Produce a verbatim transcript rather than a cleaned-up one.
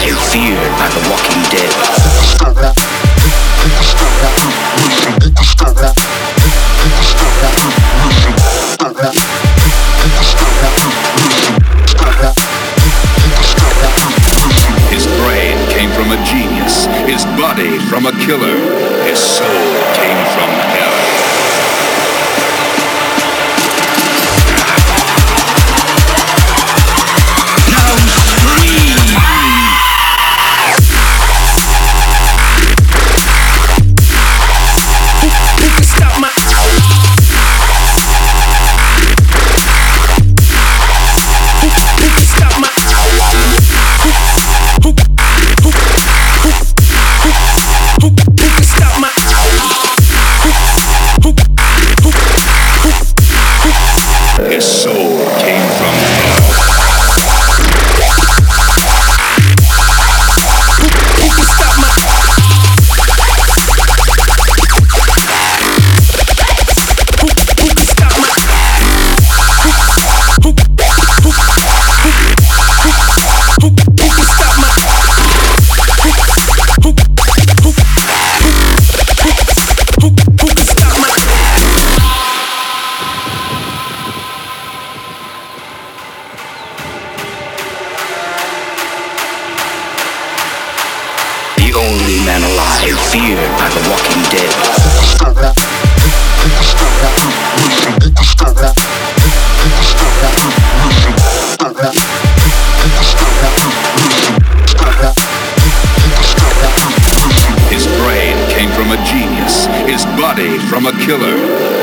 alive, feared by the walking dead. His brain came from a genius, his body from a killer, his soul came from hell. Now scream! Who can stop my... Who can stop my... Who, who, who, who, who, who can stop my... Who, who, who, who, who. His soul came from hell. Who, who can stop my... Who, who can stop my... Who, who, who, who, who, who can stop my... Who, who, who, who, who, who can stop my... The only man alive, feared by the walking dead. His brain came from a genius, his body from a killer.